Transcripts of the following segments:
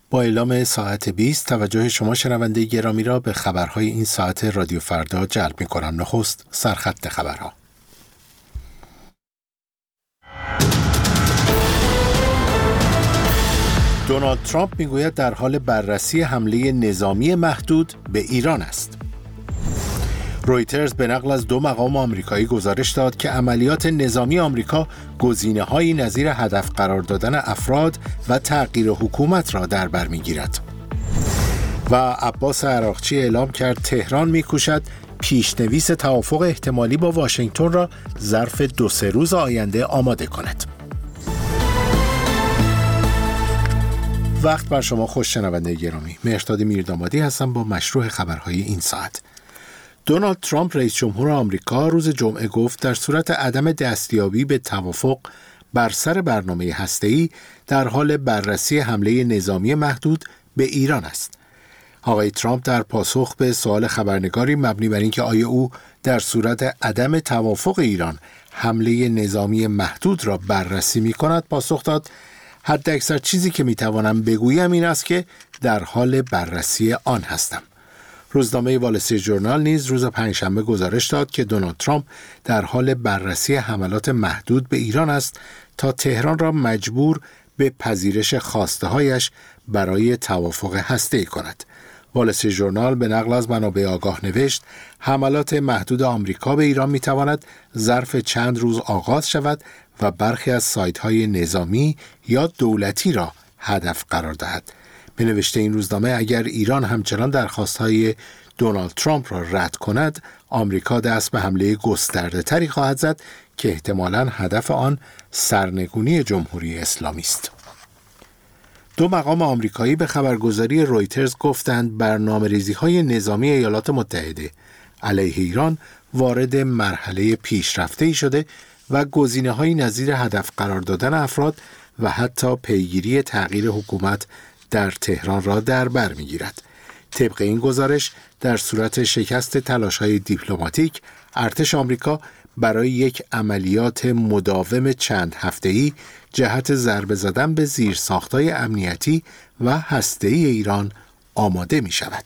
با اعلام ساعت 20 توجه شما شنونده گرامی را به خبرهای این ساعت رادیو فردا جلب می‌کنم. نخست سرخط خبرها. دونالد ترامپ میگوید در حال بررسی حمله نظامی محدود به ایران است. رویترز به نقل از 2 مقام آمریکایی گزارش داد که عملیات نظامی آمریکا گزینه‌هایی نظیر هدف قرار دادن افراد و تغییر حکومت را در بر می‌گیرد. و عباس عراقچی اعلام کرد تهران می‌کوشد پیشنویس توافق احتمالی با واشنگتن را ظرف 2-3 روز آینده آماده کند. وقت بر شما خوش شنونده گرامی. مهرداد میردامادی هستم با مشروع خبرهای این ساعت. دونالد ترامپ رئیس جمهور آمریکا روز جمعه گفت در صورت عدم دستیابی به توافق بر سر برنامه هسته‌ای در حال بررسی حمله نظامی محدود به ایران است. آقای ترامپ در پاسخ به سوال خبرنگاری مبنی بر اینکه آیا او در صورت عدم توافق ایران حمله نظامی محدود را بررسی می‌کند پاسخ داد حداکثر چیزی که می‌توانم بگویم این است که در حال بررسی آن هستم. روزنامه وال استریت ژورنال نیز روز پنجشنبه گزارش داد که دونالد ترامپ در حال بررسی حملات محدود به ایران است تا تهران را مجبور به پذیرش خواسته‌هایش برای توافق هسته‌ای کند. وال استریت ژورنال به نقل از منابع آگاه نوشت حملات محدود آمریکا به ایران می‌تواند ظرف چند روز آغاز شود و برخی از سایت‌های نظامی یا دولتی را هدف قرار دهد. به نوشته این روزنامه اگر ایران همچنان درخواست‌های دونالد ترامپ را رد کند، آمریکا دست به حمله گسترده‌تری خواهد زد که احتمالاً هدف آن سرنگونی جمهوری اسلامی است. 2 مقام آمریکایی به خبرگزاری رویترز گفتند برنامه‌ریزی‌های نظامی ایالات متحده علیه ایران وارد مرحله پیشرفته‌ای شده و گزینه‌هایی نظیر هدف قرار دادن افراد و حتی پیگیری تغییر حکومت در تهران را در بر می‌گیرد. طبق این گزارش در صورت شکست تلاش‌های دیپلماتیک، ارتش آمریکا برای یک عملیات مداوم چند هفته‌ای جهت ضربه زدن به زیرساخت‌های امنیتی و هسته‌ای ایران آماده می‌شود.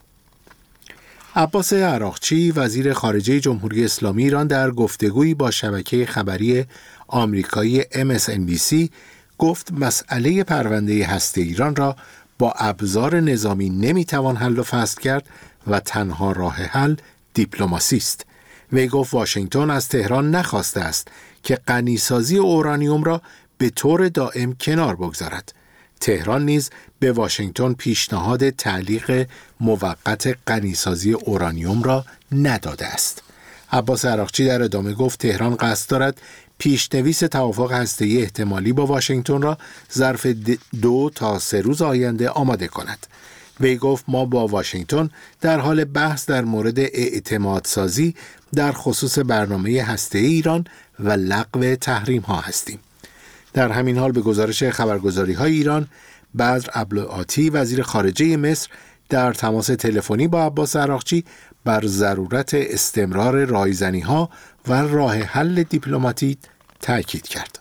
عباس عراقچی وزیر خارجه جمهوری اسلامی ایران در گفتگویی با شبکه خبری آمریکایی MSNBC گفت مسئله پرونده هسته ایران را با ابزار نظامی نمیتوان حل و فصل کرد و تنها راه حل دیپلماسی است. وی گفت واشنگتن از تهران نخواسته است که غنیسازی اورانیوم را به طور دائم کنار بگذارد. تهران نیز به واشنگتن پیشنهاد تعلیق موقت غنیسازی اورانیوم را نداده است. عباس عراقچی در ادامه گفت تهران قصد دارد پیشنویس توافق هسته‌ای احتمالی با واشنگتن را ظرف 2 تا 3 روز آینده آماده کند. وی گفت ما با واشنگتن در حال بحث در مورد اعتمادسازی در خصوص برنامه هسته‌ای ایران و لغو تحریم‌ها هستیم. در همین حال به گزارش خبرگزاری‌های ایران، بدر عبدالعاطی وزیر خارجه مصر در تماس تلفنی با عباس عراقچی بر ضرورت استمرار رایزنی‌ها و راه حل دیپلماتیک تاکید کرد.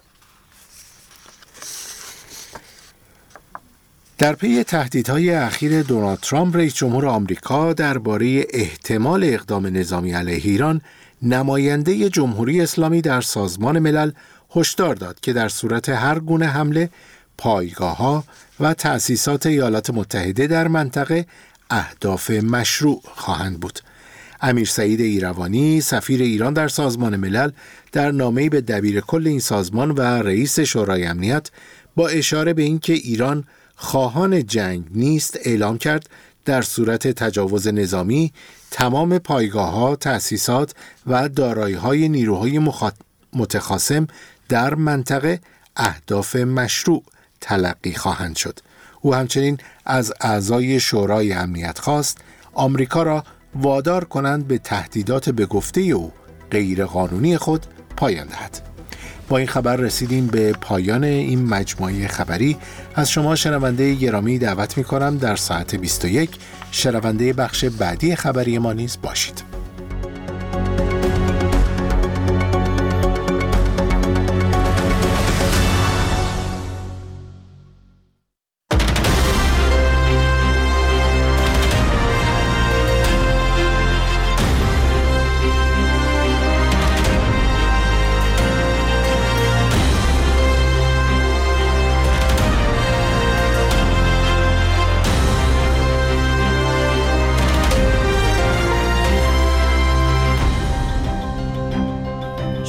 در پی تهدیدهای اخیر دونالد ترامپ رئیس جمهور آمریکا درباره احتمال اقدام نظامی علیه ایران، نماینده جمهوری اسلامی در سازمان ملل هشدار داد که در صورت هر گونه حمله پایگاه‌ها و تأسیسات ایالات متحده در منطقه اهداف مشروع خواهند بود. امیر سعید ایروانی سفیر ایران در سازمان ملل در نامه‌ای به دبیرکل این سازمان و رئیس شورای امنیت با اشاره به اینکه ایران خواهان جنگ نیست اعلام کرد در صورت تجاوز نظامی تمام پایگاه‌ها، تأسیسات و دارایی‌های نیروهای متخاصم در منطقه اهداف مشروع تلقی خواهند شد. او همچنین از اعضای شورای امنیت خواست آمریکا را وادار کنند به تهدیدات به گفته او غیر قانونی خود پایان دهد. با این خبر رسیدیم به پایان این مجموعه خبری. از شما شنونده گرامی دعوت می کنم در ساعت 21 شنونده بخش بعدی خبری ما نیز باشید.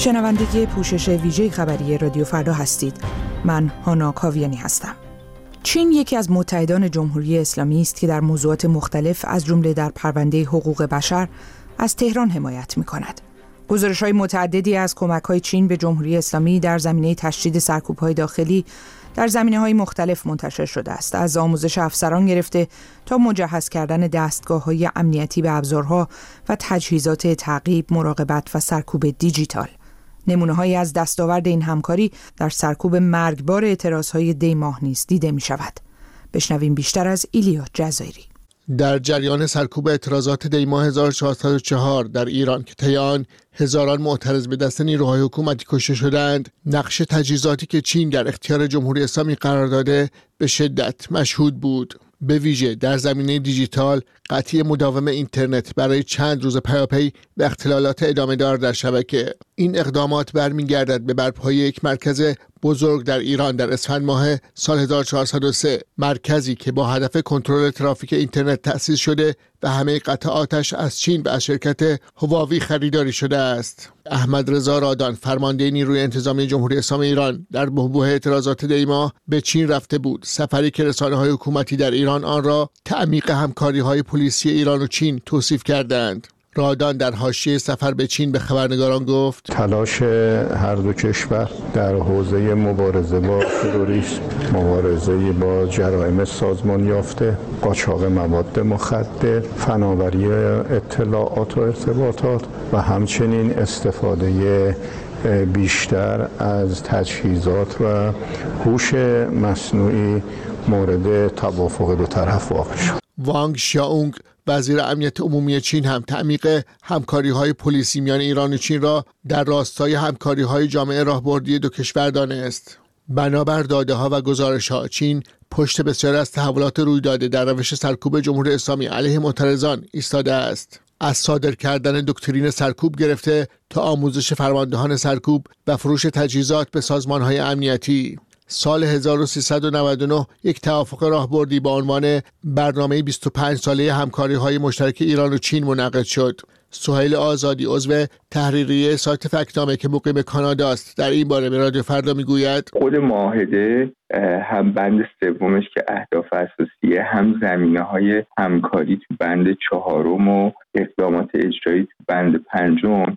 شنوندگی پوشش ویژه خبری رادیو فردا هستید. من هانا کاویانی هستم. چین یکی از متحدان جمهوری اسلامی است که در موضوعات مختلف از جمله در پرونده حقوق بشر از تهران حمایت می‌کند. گزارش‌های متعددی از کمک‌های چین به جمهوری اسلامی در زمینه تشدید سرکوب‌های داخلی در زمینه‌های مختلف منتشر شده است، از آموزش افسران گرفته تا مجهز کردن دستگاه‌های امنیتی به ابزارها و تجهیزات تعقیب، مراقبت و سرکوب دیجیتال. نمونه‌هایی از دستاورد این همکاری در سرکوب مرگبار اعتراضهای دی ماه نیز دیده می‌شود. بشنویم بیشتر از ایلیا جزایری. در جریان سرکوب اعتراضات دی ماه 1404 در ایران که طی آن هزاران معترض به دست نیروهای حکومتی کشته شدند، نقش تجهیزاتی که چین در اختیار جمهوری اسلامی قرار داده به شدت مشهود بود. به ویژه در زمینه دیجیتال، قطعی مداوم اینترنت برای چند روز پیاپی به اختلالات ادامه دار در شبکه. این اقدامات برمیگردد به برپایی یک مرکز بزرگ در ایران در اسفند ماه سال 1403، مرکزی که با هدف کنترل ترافیک اینترنت تأسیس شده و همه قطعاتش از چین و از شرکت هواوی خریداری شده است. احمد رضا رادان، فرمانده نیروی انتظامی جمهوری اسلامی ایران، در بحبوح اعتراضات دی ماه به چین رفته بود، سفری که رسانه‌های حکومتی در ایران آن را تعمیق همکاری‌های پلیسی ایران و چین توصیف کردند. رادان در حاشیه سفر به چین به خبرنگاران گفت: تلاش هر دو کشور در حوزه مبارزه با تروریسم، مبارزه با جرایم سازمان یافته، قاچاق مواد مخدر، فناوری اطلاعات و ارتباطات و همچنین استفاده بیشتر از تجهیزات و هوش مصنوعی مورد توافق دو طرف واقع شد. وانگ شیائونگ، وزیر امنیت عمومی چین، هم تعمیق همکاری‌های پلیسی میان ایران و چین را در راستای همکاری‌های جامعه راهبردی دو کشور دانست. بنابر داده‌ها و گزارش‌ها، چین پشت بسیاری از تحولات روی داده در روش سرکوب جمهوری اسلامی علیه معترضان ایستاده است. از صادر کردن دکترین سرکوب گرفته تا آموزش فرماندهان سرکوب و فروش تجهیزات به سازمان‌های امنیتی. سال 1399 یک توافق راهبردی با عنوان برنامه 25 ساله همکاری‌های مشترک ایران و چین منعقد شد. سهیل آزادی، عضو تحریریه سایت فکت‌نامه که مقیم کانادا است، در این باره به رادیو فردا میگوید: خود معاهده هم بند سومش که اهداف اساسیه، هم زمینه‌های همکاری تو بند 4 و اقدامات اجرایی تو بند 5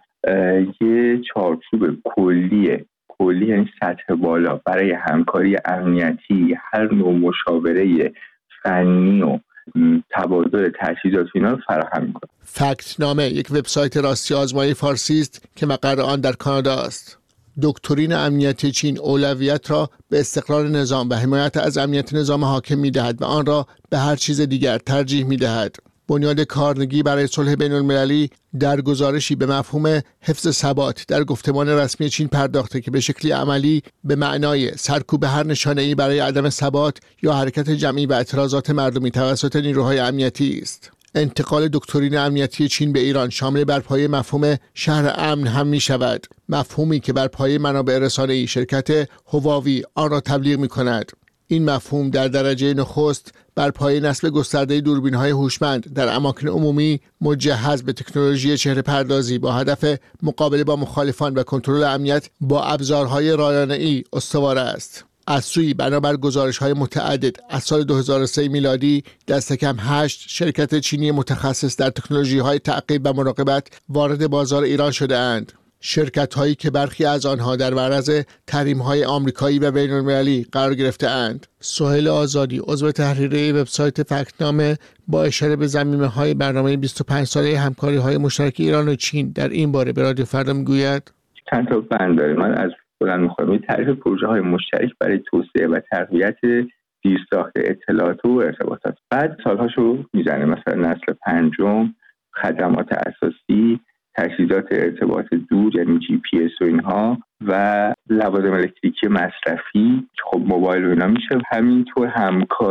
یه چارچوب کلیه، یعنی سطح بالا برای همکاری امنیتی، هر نوع مشاوره فنی و تبادل تجهیزات اینا رو فراهم می‌کنه. فکت‌نامه یک وبسایت راستی آزمایی فارسی است که مقر آن در کانادا است. دکترین امنیتی چین اولویت را به استقرار نظام و حمایت از امنیت نظام حاکم می‌دهد و آن را به هر چیز دیگر ترجیح می‌دهد. بنیاد کارنگی برای صلح بین‌المللی در گزارشی به مفهوم حفظ ثبات در گفتمان رسمی چین پرداخته که به شکلی عملی به معنای سرکوب هر نشانه‌ای برای عدم ثبات یا حرکت جمعی و اعتراضات مردمی توسط نیروهای امنیتی است. انتقال دکترین امنیتی چین به ایران شامل برپایی مفهوم شهر امن هم می شود، مفهومی که بر پایه منابع رسانه‌ای شرکت هواوی آن را تبلیغ می کند. این مفهوم در درجه نخست بر پایه نصب گسترده دوربین‌های هوشمند در اماکن عمومی مجهز به تکنولوژی چهره پردازی با هدف مقابله با مخالفان و کنترل امنیت با ابزارهای رایانه‌ای استوار است. از سوی بنابر گزارش‌های متعدد از سال 2003 میلادی دست کم 8 شرکت چینی متخصص در تکنولوژی‌های تعقیب و مراقبت وارد بازار ایران شده اند. شرکت‌هایی که برخی از آنها در معرض تحریم‌های آمریکایی و بین‌المللی قرار گرفته‌اند. سهیل آزادی، عضو تحریریه وبسایت فکت‌نامه، با اشاره به ضمیمه‌های برنامه 25 ساله همکاری‌های مشترک ایران و چین در این باره به رادیو فردا میگوید: چند تا بند داره. من از خودم می‌خوام تعریف پروژه‌های مشترک برای توسعه و تقویت زیرساخت اطلاعات و ارتباطات. بعد سال‌هاشو میزنه، مثلا نسل 5، خدمات اساسی، تجهیزات ارتباط دور یعنی GPS و اینها، و لوازم الکتریکی مصرفی، خب موبایل و اینا میشه. همینطور همکاری